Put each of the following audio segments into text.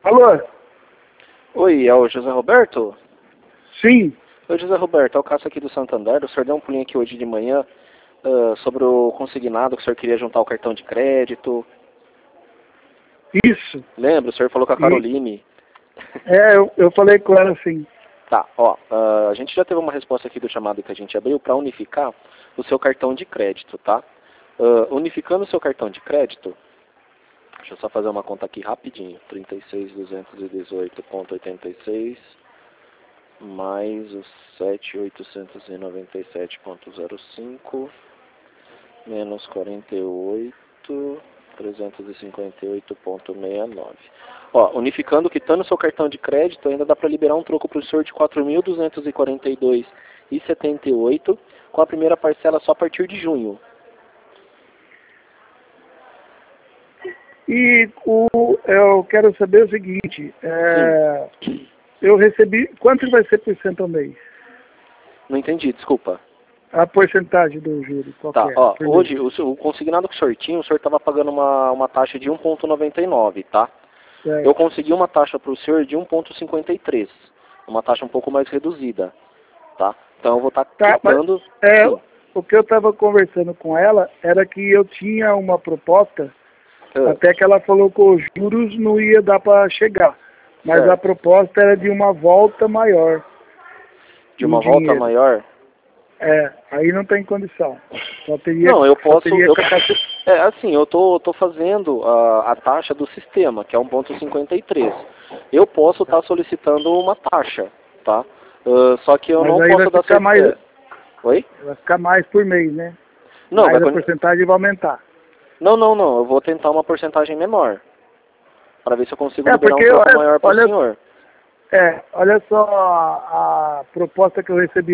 Alô? Oi, é o José Roberto? Sim, Oi, José Roberto, é o Cássio aqui do Santander. O senhor deu um pulinho aqui hoje de manhã sobre o consignado que o senhor queria juntar o cartão de crédito. isso. Lembra? O senhor falou com a E, Caroline. eu falei com ela assim. Tá, ó, a gente já teve uma resposta aqui do chamado que a gente abriu para unificar o seu cartão de crédito, tá? Unificando o seu cartão de crédito, deixa eu só fazer uma conta aqui rapidinho. 36.218,86 mais os 7.897,05 menos 48.358,69. Ó, unificando, quitando seu cartão de crédito, ainda dá para liberar um troco para o senhor de 4.242,78 com a primeira parcela só a partir de junho. E eu quero saber o seguinte, Sim. eu recebi, quanto vai ser por cento ao mês? Não entendi, desculpa. A porcentagem do juro, qual Tá, que é? ó, Por mês? hoje o consignado que o senhor tinha, o senhor estava pagando uma taxa de 1,99, tá? Eu Certo. consegui uma taxa para o senhor de 1,53, uma taxa um pouco mais reduzida, tá? Então eu vou estar Tá, mas quitando, sim. o que eu estava conversando com ela era que eu tinha uma proposta, até que ela falou que os juros não ia dar para chegar. Mas a Certo. proposta era de uma volta maior De em uma volta dinheiro. maior? Aí não tem condição. Só teria, Não, eu só posso, teria assim, eu tô fazendo a taxa do sistema, que é 1,53. Eu posso estar solicitando uma taxa, tá? Só que eu Mas não aí vai posso dar ficar mais, certeza. Oi? vai ficar mais por mês, né? Não, Mas a porcentagem vai aumentar. não, eu vou tentar uma porcentagem menor, para ver se eu consigo liberar um Porque troco maior para o senhor. olha só a proposta que eu recebi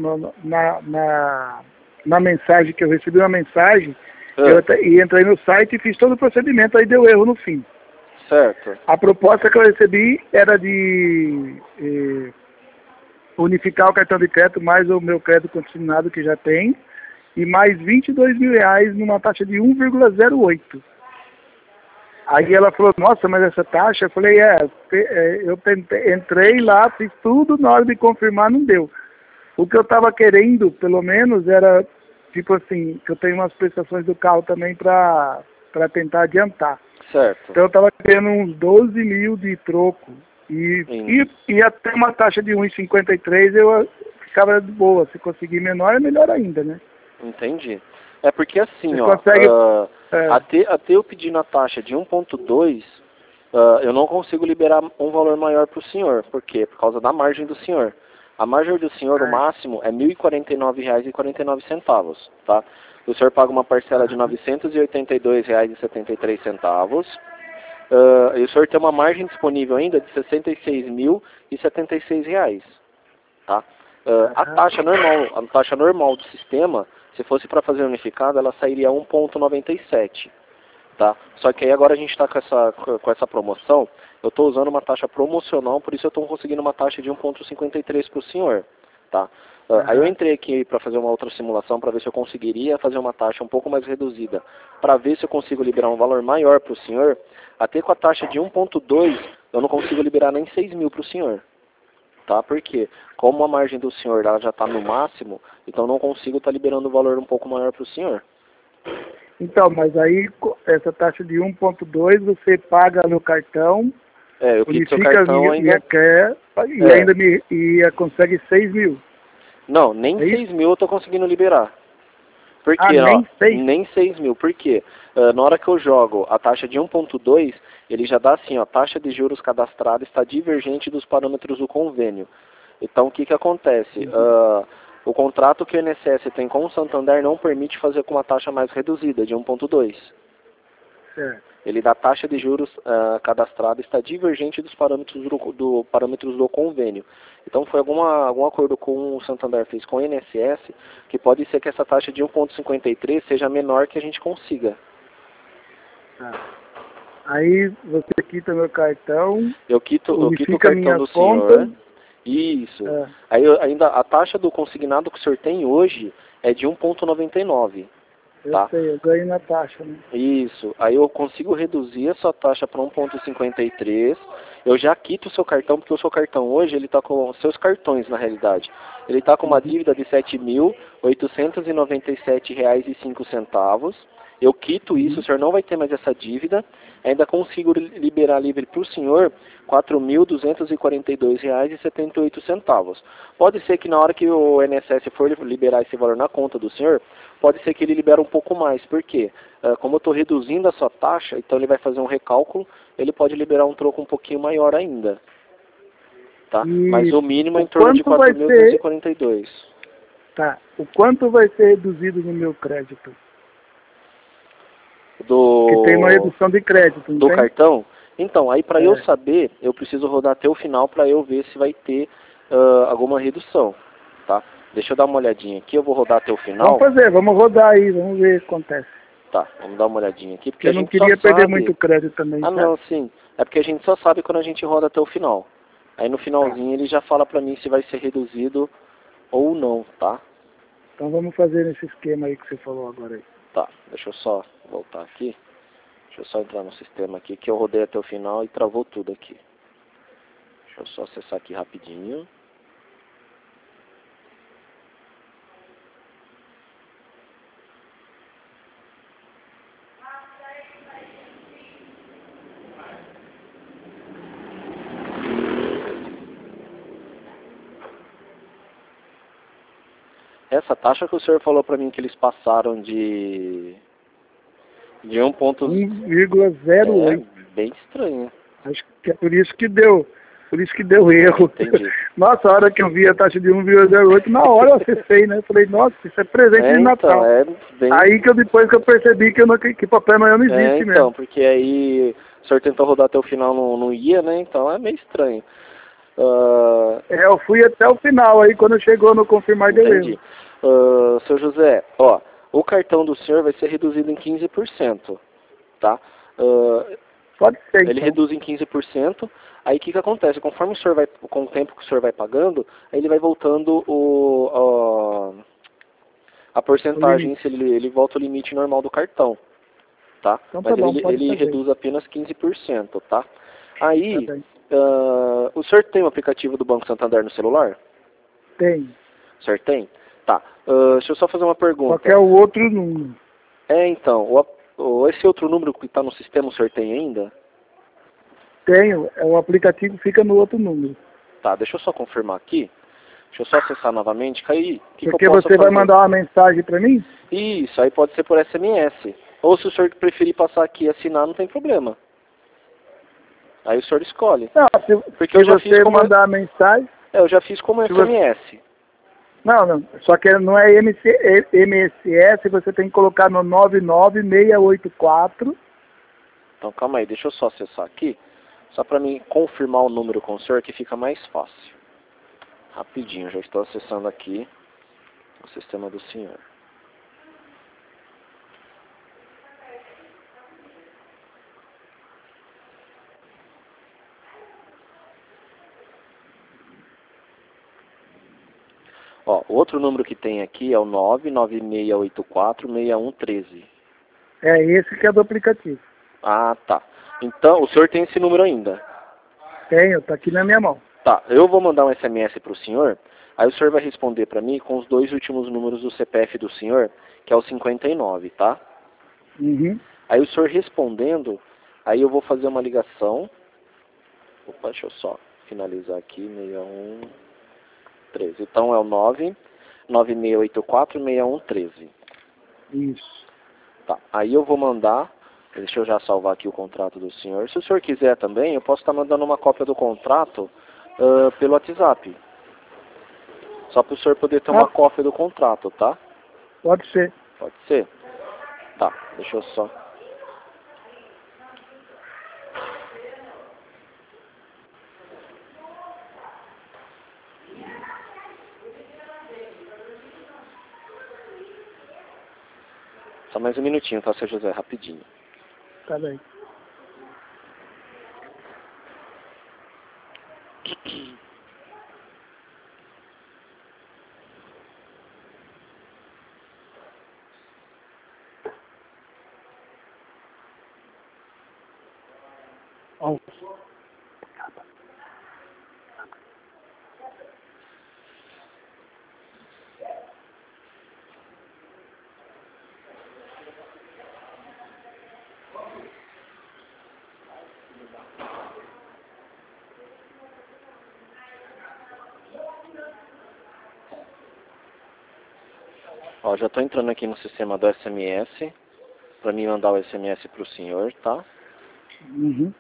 na mensagem que eu recebi uma mensagem, e entrei no site e fiz todo o procedimento, aí deu erro no fim. Certo. A proposta que eu recebi era de unificar o cartão de crédito mais o meu crédito consignado que já tem, e mais R$ 22.000 numa taxa de 1,08. Aí ela falou, nossa, mas essa taxa? Eu falei, eu entrei lá, fiz tudo, na hora de confirmar não deu. O que eu estava querendo, pelo menos, era, tipo assim, que eu tenho umas prestações do carro também para tentar adiantar. Certo. Então eu estava querendo uns 12 mil de troco. E até uma taxa de 1,53 eu ficava de boa. Se conseguir menor, é melhor ainda, né? Entendi. É porque assim, Você ó, consegue... até eu pedir na taxa de 1,2, eu não consigo liberar um valor maior para o senhor. Por quê? Por causa da margem do senhor. A margem do senhor, o máximo, é R$ 1.049,49, tá? O senhor paga uma parcela de R$ 982,73. E o senhor tem uma margem disponível ainda de R$ 66.076, tá? A taxa normal do sistema, se fosse para fazer unificado, ela sairia 1,97, tá? Só que aí agora a gente está com essa promoção, eu estou usando uma taxa promocional, por isso eu estou conseguindo uma taxa de 1,53 para o senhor, tá? Aí eu entrei aqui para fazer uma outra simulação para ver se eu conseguiria fazer uma taxa um pouco mais reduzida, para ver se eu consigo liberar um valor maior para o senhor. Até com a taxa de 1,2 eu não consigo liberar nem 6 mil para o senhor. Tá? Porque como a margem do senhor ela já está no máximo, então não consigo estar liberando um valor um pouco maior para o senhor. Então, mas aí essa taxa de 1,2 você paga no cartão, Eu quito seu cartão ainda. E consegue 6 mil. Não, nem 6 mil eu estou conseguindo liberar. Por quê? Nem 6 mil. Por quê? Na hora que eu jogo a taxa de 1,2, ele já dá assim, ó, taxa de juros cadastrada está divergente dos parâmetros do convênio. Então, o que que acontece? O contrato que o INSS tem com o Santander não permite fazer com uma taxa mais reduzida, de 1,2. Ele dá taxa de juros cadastrada está divergente dos parâmetros do convênio. Então foi algum acordo com o Santander fez com o INSS, que pode ser que essa taxa de 1,53 seja menor que a gente consiga. Aí você quita meu cartão. Eu quito o cartão do senhor. Isso. Aí ainda a taxa do consignado que o senhor tem hoje é de 1,99. Eu sei, eu ganho na taxa, né? Isso. Aí eu consigo reduzir a sua taxa para 1,53 eu já quito o seu cartão, porque o seu cartão hoje, ele está com seus cartões, na realidade. Ele está com uma dívida de R$ 7.897,05. Eu quito isso, o senhor não vai ter mais essa dívida. Ainda consigo liberar livre para o senhor R$ 4.242,78. Pode ser que na hora que o INSS for liberar esse valor na conta do senhor, pode ser que ele libere um pouco mais. Por quê? Como eu estou reduzindo a sua taxa, então ele vai fazer um recálculo, ele pode liberar um troco um pouquinho maior ainda. Tá? Mas o mínimo é em torno de 4.242. Tá. O quanto vai ser reduzido no meu crédito? Que tem uma redução de crédito, não do tem? cartão? Então, aí para eu saber, eu preciso rodar até o final para eu ver se vai ter alguma redução, tá? Deixa eu dar uma olhadinha aqui, eu vou rodar até o final. Vamos rodar aí, vamos ver o que acontece. Tá, vamos dar uma olhadinha aqui, porque Eu a gente não queria só perder sabe... muito crédito também, Ah, não, sim. É porque a gente só sabe quando a gente roda até o final. Aí no finalzinho ele já fala pra mim se vai ser reduzido ou não, tá? Então vamos fazer nesse esquema aí que você falou agora aí. Tá, deixa eu só voltar aqui. Deixa eu só entrar no sistema aqui, que eu rodei até o final e travou tudo aqui. Deixa eu só acessar aqui rapidinho. Essa taxa que o senhor falou pra mim que eles passaram de 1,08. Bem estranho. Acho que é por isso que deu erro. Entendi. Nossa, a hora que eu vi a taxa de 1,08, na hora eu acessei, né? Falei, nossa, isso é presente de Natal. Bem... Aí depois que eu percebi que Papai Noel não existe mesmo. Então, porque aí o senhor tentou rodar até o final, não ia, né? Então é meio estranho. Eu fui até o final, aí quando chegou no confirmar deu erro. Seu José, ó, o cartão do senhor vai ser reduzido em 15%, tá? Pode ser, Ele então. reduz em 15%, aí o que acontece? Conforme o senhor vai, com o tempo que o senhor vai pagando, aí ele vai voltando a porcentagem, se ele volta o limite normal do cartão, tá? Então Mas tá bom, ele reduz apenas 15%, tá? Aí, Tá bem. o senhor tem o aplicativo do Banco Santander no celular? Tem. O senhor tem? Tá. Deixa eu só fazer uma pergunta. Qual que é o outro número? Então, esse outro número que está no sistema o senhor tem ainda? Tenho. O aplicativo fica no outro número. Tá, deixa eu só confirmar aqui. Deixa eu só acessar novamente. Aí, Porque você vai mandar uma mensagem para mim? Isso, aí pode ser por SMS. Ou se o senhor preferir passar aqui e assinar, não tem problema. Aí o senhor escolhe. Não, Porque se eu já você fiz como mandar a mensagem... eu já fiz como SMS. Não. Só que não é MSS, você tem que colocar no 99684. Então calma aí, deixa eu só acessar aqui. Só para mim confirmar o número com o senhor que fica mais fácil. Rapidinho, já estou acessando aqui o sistema do senhor. Ó, o outro número que tem aqui é o 996846113. É esse que é do aplicativo. Ah, tá. Então, o senhor tem esse número ainda? Tenho, tá aqui na minha mão. Tá, eu vou mandar um SMS para o senhor, aí o senhor vai responder para mim com os 2 últimos números do CPF do senhor, que é o 59, tá? Uhum. Aí o senhor respondendo, aí eu vou fazer uma ligação. Opa, deixa eu só finalizar aqui, 6113. Então é o 996846113. Isso. Tá, aí eu vou mandar, deixa eu já salvar aqui o contrato do senhor. Se o senhor quiser também, eu posso estar mandando uma cópia do contrato pelo WhatsApp. Só para o senhor poder ter uma cópia do contrato, tá? Pode ser. Pode ser? Tá, deixa eu só... Só mais um minutinho, tá, seu José? Rapidinho. Tá bem. Ó. Ó, já estou entrando aqui no sistema do SMS, para mim mandar o SMS para o senhor, tá? Uhum.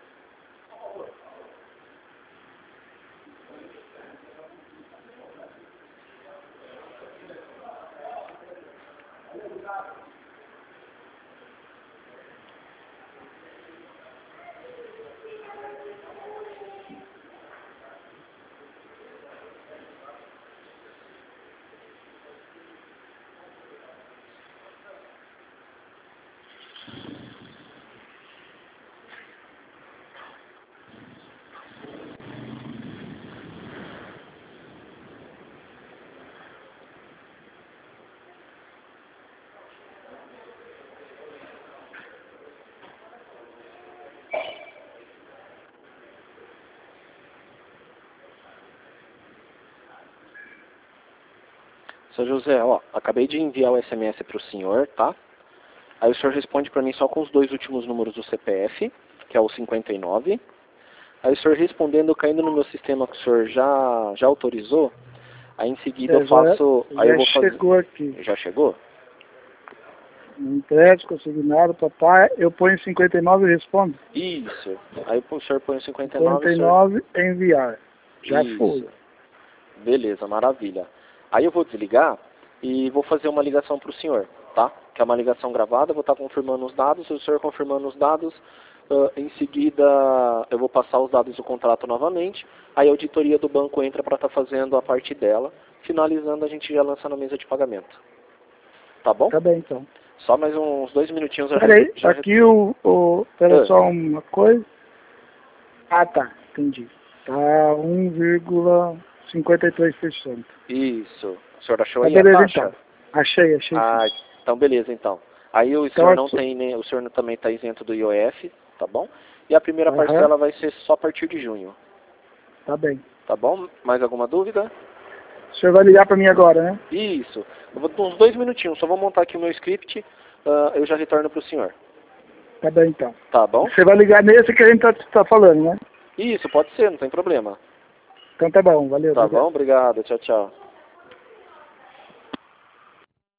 Seu José, ó, acabei de enviar o SMS para o senhor, tá? Aí o senhor responde para mim só com os 2 últimos números do CPF, que é o 59. Aí o senhor respondendo, caindo no meu sistema que o senhor já autorizou, aí em seguida eu faço... Já aí eu vou fazer... chegou aqui. Já chegou? Não entregue, consignado, papai. Eu ponho 59 e respondo. Isso. Aí o senhor põe o 59... 59 enviar. Já Isso. foi. Beleza, maravilha. Aí eu vou desligar e vou fazer uma ligação para o senhor, tá? Que é uma ligação gravada, vou estar confirmando os dados, o senhor confirmando os dados, em seguida eu vou passar os dados do contrato novamente, aí a auditoria do banco entra para estar fazendo a parte dela, finalizando a gente já lança na mesa de pagamento. Tá bom? Tá bem, então. Só mais uns 2 minutinhos. Peraí, aqui pera só uma coisa. Ah, tá, entendi. Tá 1,53%. Isso. O senhor achou Tá, aí beleza, a taxa? então. Achei. Ah, então beleza, então. Aí o Então, senhor não tem, né, o senhor também está isento do IOF, tá bom? E a primeira parcela vai ser só a partir de junho. Tá bem. Tá bom? Mais alguma dúvida? O senhor vai ligar para mim agora, né? Isso. Eu vou uns 2 minutinhos, só vou montar aqui o meu script, eu já retorno para o senhor. Tá bem, então. Tá bom? Você vai ligar nesse que a gente tá falando, né? Isso, pode ser, não tem problema. Então tá bom, valeu. Tá obrigado. bom? Obrigado, tchau, tchau.